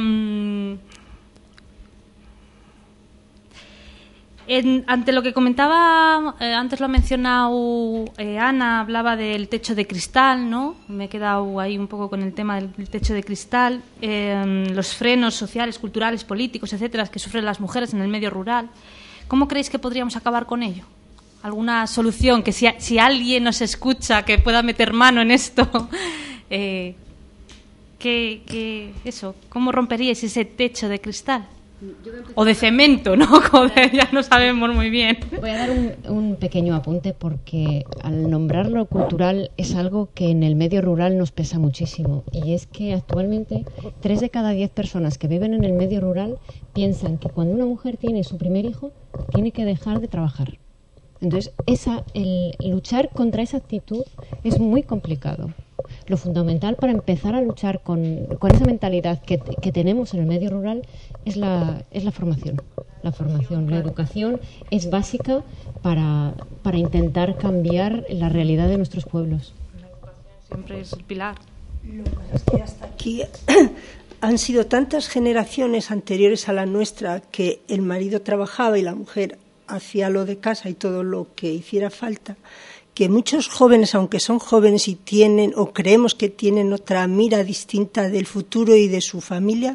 en, ante lo que comentaba, eh, antes lo ha mencionado eh, Ana, hablaba del techo de cristal, ¿no? Me he quedado ahí un poco con el tema del, del techo de cristal, eh, los frenos sociales, culturales, políticos, etcétera, que sufren las mujeres en el medio rural. ¿Cómo creéis que podríamos acabar con ello? ¿Alguna solución? Que si, si alguien nos escucha que pueda meter mano en esto, eh, ¿Qué, qué, eso, ¿cómo romperíais ese techo de cristal? O de cemento, ¿no? Joder, ya no sabemos muy bien. Voy a dar un, un pequeño apunte porque al nombrarlo cultural es algo que en el medio rural nos pesa muchísimo. Y es que actualmente tres de cada diez personas que viven en el medio rural piensan que cuando una mujer tiene su primer hijo tiene que dejar de trabajar. Entonces, esa, el luchar contra esa actitud es muy complicado. Lo fundamental para empezar a luchar con, con esa mentalidad que, que tenemos en el medio rural es la, es la formación. La formación, la educación es básica para, para intentar cambiar la realidad de nuestros pueblos. La educación siempre es el pilar. Lo que pasa es que hasta aquí han sido tantas generaciones anteriores a la nuestra que el marido trabajaba y la mujer hacía lo de casa y todo lo que hiciera falta, que muchos jóvenes, aunque son jóvenes y tienen, o creemos que tienen otra mira distinta del futuro y de su familia,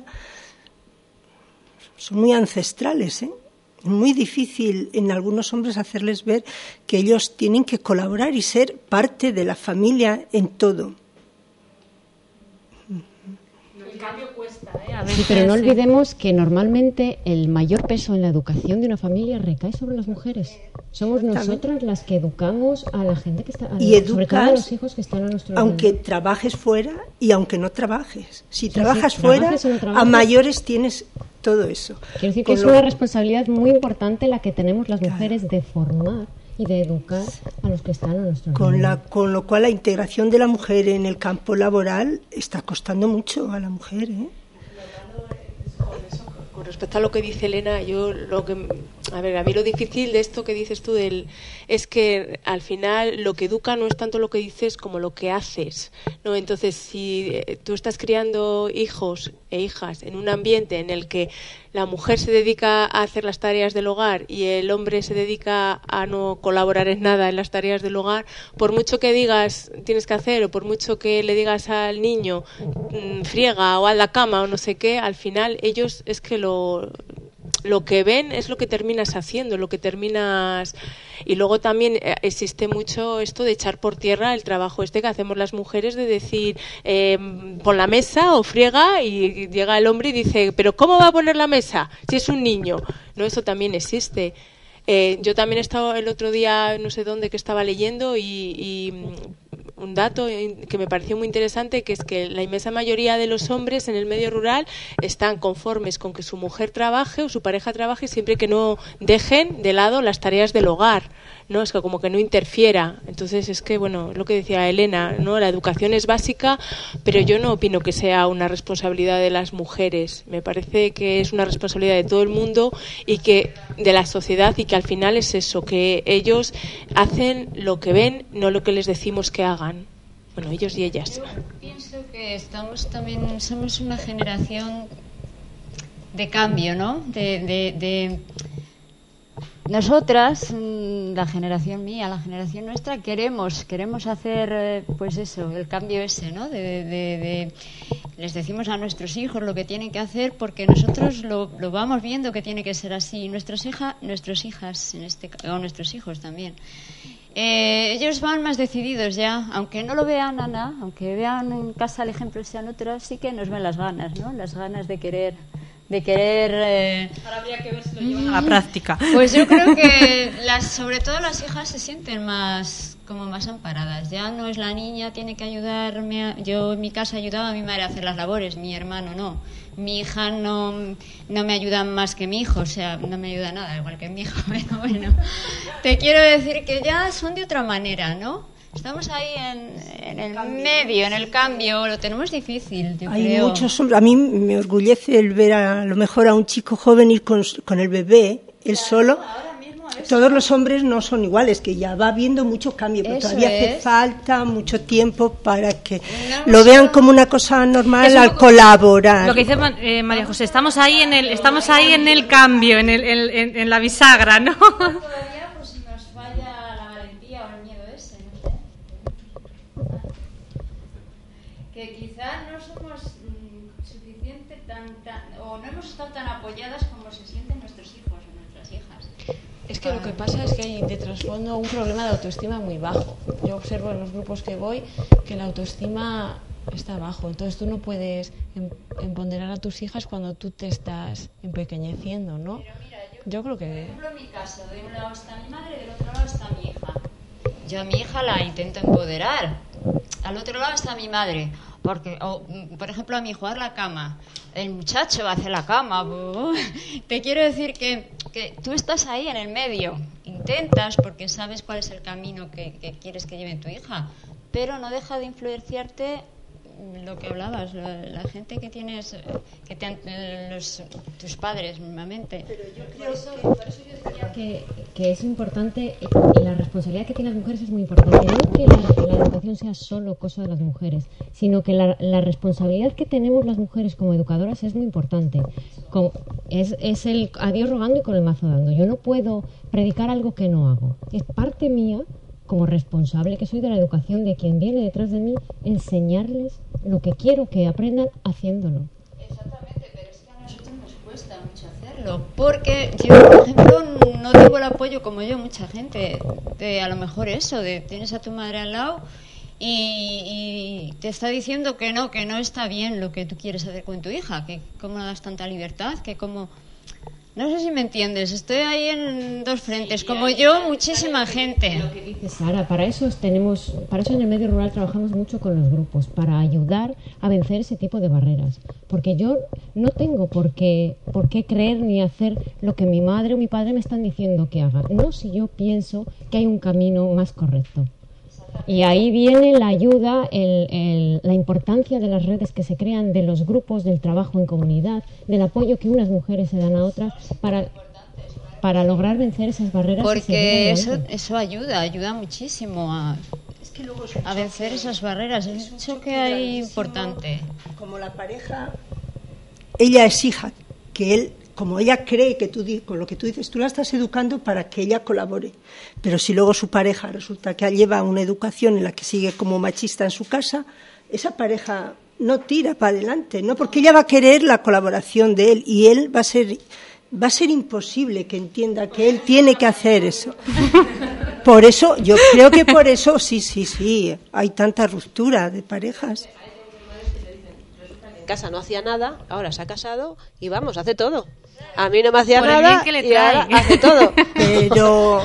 son muy ancestrales, ¿eh? Es muy difícil en algunos hombres hacerles ver que ellos tienen que colaborar y ser parte de la familia en todo. El cambio cuesta, ¿eh? A Sí, pero no olvidemos que normalmente el mayor peso en la educación de una familia recae sobre las mujeres. Somos nosotras las que educamos a la gente que está, a y los, sobre todo a los hijos que están a nuestro aunque alrededor. trabajes fuera y aunque no trabajes. Si Sí, trabajas sí, fuera, trabajes o no trabajes. a mayores tienes todo eso. Quiero decir que Con es lo- una responsabilidad muy importante la que tenemos las mujeres de formar y de educar a los que están a nuestro Con, alrededor. la, con lo cual la integración de la mujer en el campo laboral está costando mucho a la mujer, ¿eh? Con respecto a lo que dice Elena, yo lo que, a ver, a mí lo difícil de esto que dices tú del, es que al final lo que educa no es tanto lo que dices como lo que haces, ¿no? Entonces, si eh, tú estás criando hijos e hijas en un ambiente en el que la mujer se dedica a hacer las tareas del hogar y el hombre se dedica a no colaborar en nada en las tareas del hogar, por mucho que digas tienes que hacer o por mucho que le digas al niño mmm, friega o haz la cama o no sé qué, al final ellos es que lo lo que ven es lo que terminas haciendo, lo que terminas... Y luego también eh, existe mucho esto de echar por tierra el trabajo este que hacemos las mujeres de decir, eh, pon la mesa o friega, y llega el hombre y dice, pero ¿cómo va a poner la mesa si es un niño? No, eso también existe. Eh, yo también he estado el otro día, no sé dónde, que estaba leyendo y... y un dato que me pareció muy interesante, que es que la inmensa mayoría de los hombres en el medio rural están conformes con que su mujer trabaje o su pareja trabaje siempre que no dejen de lado las tareas del hogar, ¿no? Es que como que no interfiera. Entonces es que, bueno, lo que decía Elena, ¿no? La educación es básica, pero yo no opino que sea una responsabilidad de las mujeres. Me parece que es una responsabilidad de todo el mundo y que de la sociedad, y que al final es eso, que ellos hacen lo que ven, no lo que les decimos que hagan. Bueno, ellos y ellas. Yo pienso que estamos también, somos una generación de cambio, ¿no? De, de, de nosotras, la generación mía, la generación nuestra, queremos, queremos hacer, pues eso, el cambio ese, ¿no? De, de, de, les decimos a nuestros hijos lo que tienen que hacer porque nosotros lo, lo vamos viendo que tiene que ser así. Nuestros hijas, nuestros hijas, en este, o nuestros hijos también. Eh, ellos van más decididos ya, aunque no lo vean, Ana, aunque vean en casa el ejemplo sean otras, sí que nos ven las ganas, ¿no? Las ganas de querer, de querer... Eh... Ahora habría que ver si lo llevan a la práctica. Pues yo creo que las, sobre todo las hijas se sienten más como más amparadas. Ya no es la niña, tiene que ayudarme. A... Yo en mi casa ayudaba a mi madre a hacer las labores, mi hermano no. Mi hija no, no me ayuda más que mi hijo, o sea, no me ayuda nada, igual que mi hijo, pero bueno. Te quiero decir que ya son de otra manera, ¿no? Estamos ahí en, en el medio, en el cambio, lo tenemos difícil, yo Hay creo. muchos hombres, a mí me orgullece el ver a lo mejor a un chico joven ir con, con el bebé, él solo. Todos los hombres no son iguales, que ya va habiendo mucho cambio, pero Eso todavía es. hace falta mucho tiempo para que No, lo no, vean no. como una cosa normal Es un al poco colaborar. Lo que dice eh, María José, estamos ahí en el, estamos ahí en el cambio, en, el, en, en, en la bisagra, ¿no? Todavía pues nos falla la valentía o el miedo ese, no sé. Que quizás no somos mm, suficiente tan, tan, o no hemos estado tan apoyadas como se sienten nuestros hijos o nuestras hijas. Es que lo que pasa es que hay de trasfondo un problema de autoestima muy bajo. Yo observo en los grupos que voy que la autoestima está bajo. Entonces tú no puedes em- empoderar a tus hijas cuando tú te estás empequeñeciendo, ¿no? Pero mira, yo, Yo creo por que... ejemplo, en mi caso, de un lado está mi madre y del otro lado está mi hija. Yo a mi hija la intento empoderar. Al otro lado está mi madre. Porque, o, por ejemplo, a mi hijo, haz la cama. El muchacho va a hacer la cama. Te quiero decir que, que tú estás ahí en el medio. Intentas porque sabes cuál es el camino que, que quieres que lleve tu hija. Pero no deja de influenciarte lo que hablabas, la, la gente que tienes, que te han, los, tus padres normalmente. Pero yo creo por eso, por eso yo diría que, que es importante, y la responsabilidad que tienen las mujeres es muy importante. No que la, la educación sea solo cosa de las mujeres, sino que la, la responsabilidad que tenemos las mujeres como educadoras es muy importante. Como, es, es el a Dios rogando y con el mazo dando. Yo no puedo predicar algo que no hago. Es parte mía, como responsable que soy de la educación de quien viene detrás de mí, enseñarles lo que quiero que aprendan haciéndolo. Exactamente, pero es que a nosotros nos cuesta mucho hacerlo, porque yo, por ejemplo, no tengo el apoyo como yo, mucha gente, de a lo mejor eso, de tienes a tu madre al lado y, y te está diciendo que no, que no está bien lo que tú quieres hacer con tu hija, que cómo no das tanta libertad, que cómo... No sé si me entiendes, estoy ahí en dos frentes, sí, como yo, muchísima gente. Lo que dice Sara, para eso tenemos, para eso en el medio rural trabajamos mucho con los grupos, para ayudar a vencer ese tipo de barreras. Porque yo no tengo por qué, por qué creer ni hacer lo que mi madre o mi padre me están diciendo que haga. No si yo pienso que hay un camino más correcto. Y ahí viene la ayuda, el, el, la importancia de las redes que se crean, de los grupos, del trabajo en comunidad, del apoyo que unas mujeres se dan a otras para, para lograr vencer esas barreras. Porque eso, eso ayuda, ayuda muchísimo a, es que luego a vencer esas barreras. Es un choque ahí importante. Como la pareja, ella es hija, que él... Como ella cree que tú, con lo que tú dices, tú la estás educando para que ella colabore. Pero si luego su pareja resulta que lleva una educación en la que sigue como machista en su casa, esa pareja no tira para adelante, ¿no? Porque ella va a querer la colaboración de él y él va a ser, va a ser imposible que entienda que él tiene que hacer eso. Por eso, yo creo que por eso, sí, sí, sí, hay tanta ruptura de parejas. En casa no hacía nada, ahora se ha casado y vamos, hace todo. A mí no me hacía Por el nada bien que le y ahora trae. hace todo. Pero...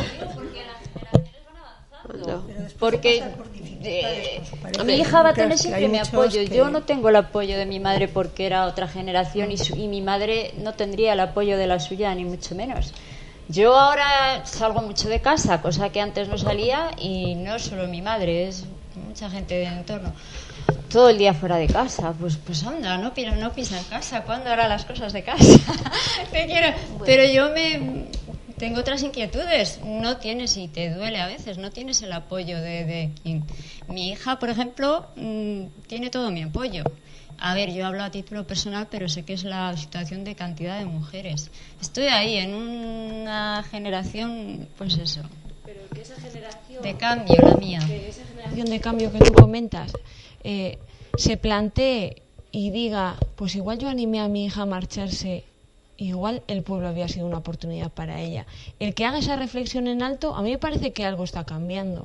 No. Porque eh, mi hija va a tener siempre mi apoyo. Yo no tengo el apoyo de mi madre porque era otra generación y, su, y mi madre no tendría el apoyo de la suya, ni mucho menos. Yo ahora salgo mucho de casa, cosa que antes no salía, y no solo mi madre, es mucha gente del entorno. Todo el día fuera de casa, pues pues anda, no, no pisa en casa, ¿cuándo hará las cosas de casa? Te quiero. Bueno. Pero yo me tengo otras inquietudes, no tienes, y te duele a veces, no tienes el apoyo de, de quien. Mi hija, por ejemplo, mmm, tiene todo mi apoyo. A ver, yo hablo a título personal, pero sé que es la situación de cantidad de mujeres. Estoy ahí en una generación, pues eso, pero que esa generación, de cambio, la mía. Que esa generación de cambio que tú comentas eh, se plantee y diga, pues igual yo animé a mi hija a marcharse, igual el pueblo había sido una oportunidad para ella. El que haga esa reflexión en alto, a mí me parece que algo está cambiando.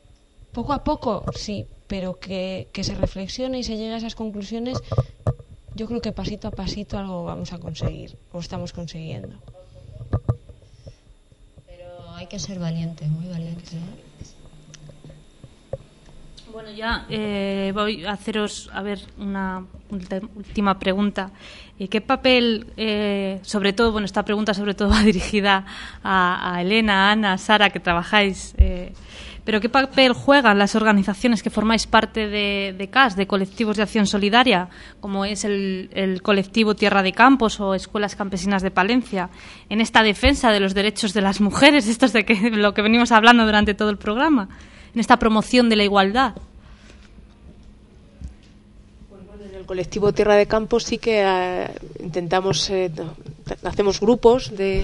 Poco a poco, sí, pero que, que se reflexione y se llegue a esas conclusiones, yo creo que pasito a pasito algo vamos a conseguir, o estamos consiguiendo. Pero hay que ser valiente, muy valiente. Bueno, ya eh, voy a haceros, a ver, una última pregunta. ¿Qué papel, eh, sobre todo, bueno, esta pregunta sobre todo va dirigida a, a Elena, a Ana, a Sara, que trabajáis, eh, pero qué papel juegan las organizaciones que formáis parte de, de C A S, de colectivos de acción solidaria, como es el, el colectivo Tierra de Campos o Escuelas Campesinas de Palencia, en esta defensa de los derechos de las mujeres, esto es de que, lo que venimos hablando durante todo el programa, en esta promoción de la igualdad? En el colectivo Tierra de Campos sí que eh, intentamos, eh, hacemos grupos de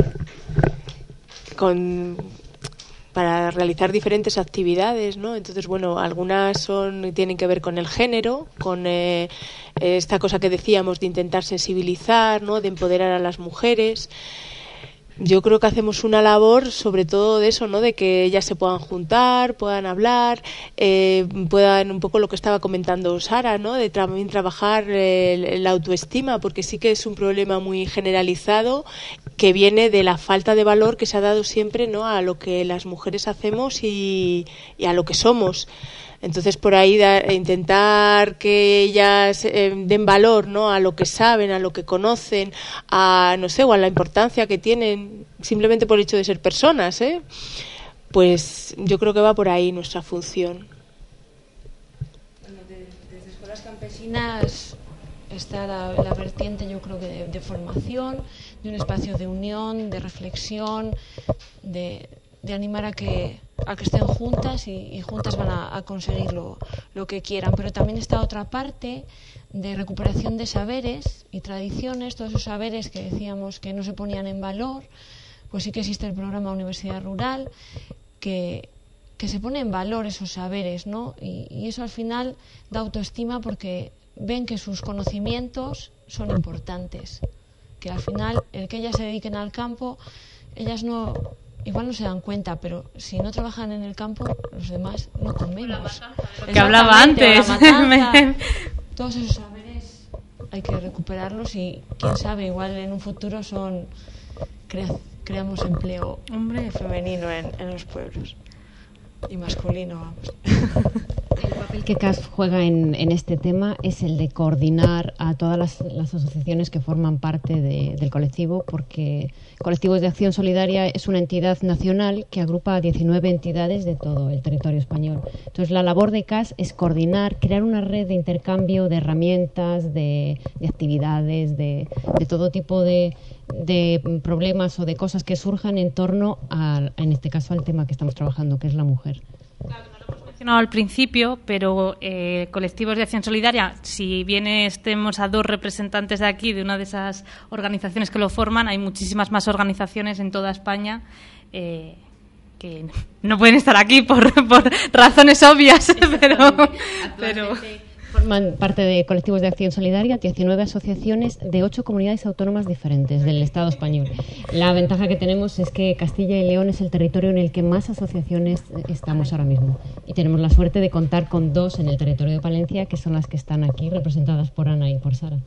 con para realizar diferentes actividades, ¿no? Entonces, bueno, algunas son tienen que ver con el género, con eh, esta cosa que decíamos de intentar sensibilizar, ¿no? De empoderar a las mujeres. Yo creo que hacemos una labor sobre todo de eso, ¿no? De que ellas se puedan juntar, puedan hablar, eh, puedan un poco lo que estaba comentando Sara, ¿no? De también trabajar eh, la autoestima, porque sí que es un problema muy generalizado que viene de la falta de valor que se ha dado siempre, ¿no? A lo que las mujeres hacemos y, y a lo que somos. Entonces, por ahí da, intentar que ellas eh, den valor, ¿no? A lo que saben, a lo que conocen, a, no sé, o a la importancia que tienen simplemente por el hecho de ser personas, ¿eh? Pues yo creo que va por ahí nuestra función. Bueno, de, desde Escuelas Campesinas está la, la vertiente, yo creo que de, de formación, de un espacio de unión, de reflexión, de, de animar a que a que estén juntas y, y juntas van a, a conseguir lo, lo que quieran. Pero también está otra parte de recuperación de saberes y tradiciones, todos esos saberes que decíamos que no se ponían en valor, pues sí que existe el programa Universidad Rural que, que se pone en valor esos saberes, ¿no? Y, y eso al final da autoestima porque ven que sus conocimientos son importantes, que al final el que ellas se dediquen al campo, ellas no... igual no se dan cuenta, pero si no trabajan en el campo, los demás no comemos. Que hablaba antes. Matanza, todos esos saberes hay que recuperarlos y quién sabe, igual en un futuro son crea, creamos empleo hombre femenino en, en los pueblos y masculino, vamos. El papel que C A S juega en, en este tema es el de coordinar a todas las, las asociaciones que forman parte de, del colectivo, porque Colectivos de Acción Solidaria es una entidad nacional que agrupa a diecinueve entidades de todo el territorio español. Entonces, la labor de C A S es coordinar, crear una red de intercambio de herramientas, de, de actividades, de, de todo tipo de, de problemas o de cosas que surjan en torno, a, en este caso, al tema que estamos trabajando, que es la mujer. Claro, no lo hemos mencionado al principio, pero eh, Colectivos de Acción Solidaria, si bien estemos a dos representantes de aquí, de una de esas organizaciones que lo forman, hay muchísimas más organizaciones en toda España eh, que no pueden estar aquí por, por razones obvias, pero... pero forman parte de Colectivos de Acción Solidaria diecinueve asociaciones de ocho comunidades autónomas diferentes del Estado español. La ventaja que tenemos es que Castilla y León es el territorio en el que más asociaciones estamos ahora mismo. Y tenemos la suerte de contar con dos en el territorio de Palencia, que son las que están aquí, representadas por Ana y por Sara.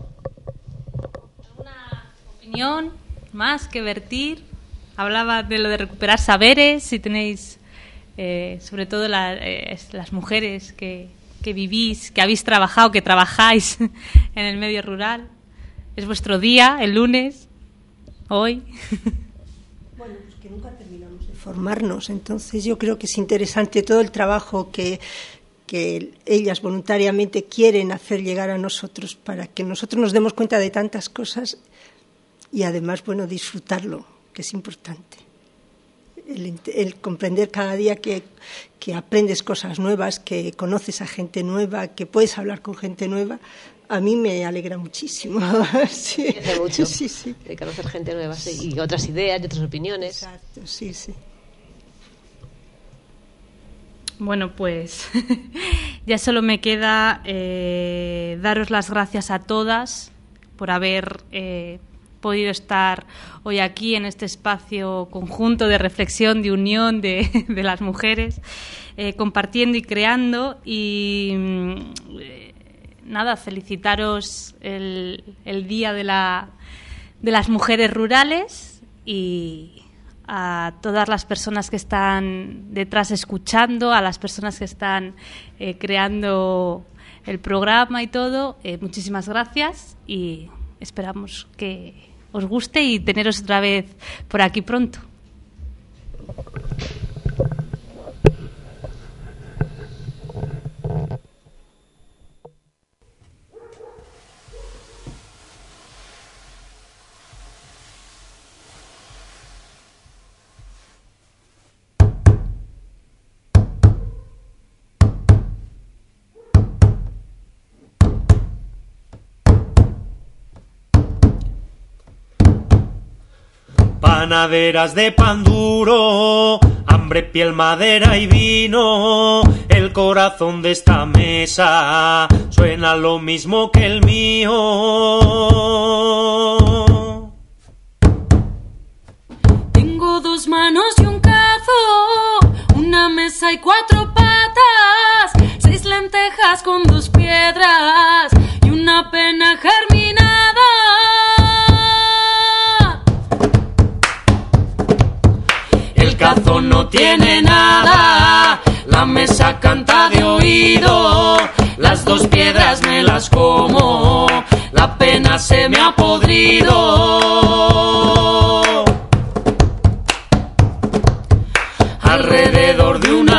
¿Alguna opinión más que vertir? Hablaba de lo de recuperar saberes, si tenéis, eh, sobre todo la, eh, las mujeres que... que vivís, que habéis trabajado, que trabajáis en el medio rural. Es vuestro día, el lunes, hoy. Bueno, pues que nunca terminamos de formarnos, entonces yo creo que es interesante todo el trabajo que, que ellas voluntariamente quieren hacer llegar a nosotros para que nosotros nos demos cuenta de tantas cosas y además, bueno, disfrutarlo, que es importante. El, el comprender cada día que, que aprendes cosas nuevas, que conoces a gente nueva, que puedes hablar con gente nueva, a mí me alegra muchísimo. Sí, hace mucho sí, sí. De conocer gente nueva, sí, y otras ideas y otras opiniones. Exacto, sí, sí. Bueno, pues ya solo me queda eh, daros las gracias a todas por haber eh, podido estar hoy aquí en este espacio conjunto de reflexión, de unión de, de las mujeres, eh, compartiendo y creando. Y eh, nada, felicitaros el, el Día de, la, de las Mujeres Rurales y a todas las personas que están detrás escuchando, a las personas que están eh, creando el programa y todo. Eh, muchísimas gracias y esperamos que os guste y teneros otra vez por aquí pronto. Panaderas de pan duro, hambre, piel, madera y vino. El corazón de esta mesa suena lo mismo que el mío. Tengo dos manos y un cazo, una mesa y cuatro patas, seis lentejas con dos piedras y una pena germinada. El cazo no tiene nada, la mesa canta de oído, las dos piedras me las como, la pena se me ha podrido. Alrededor de una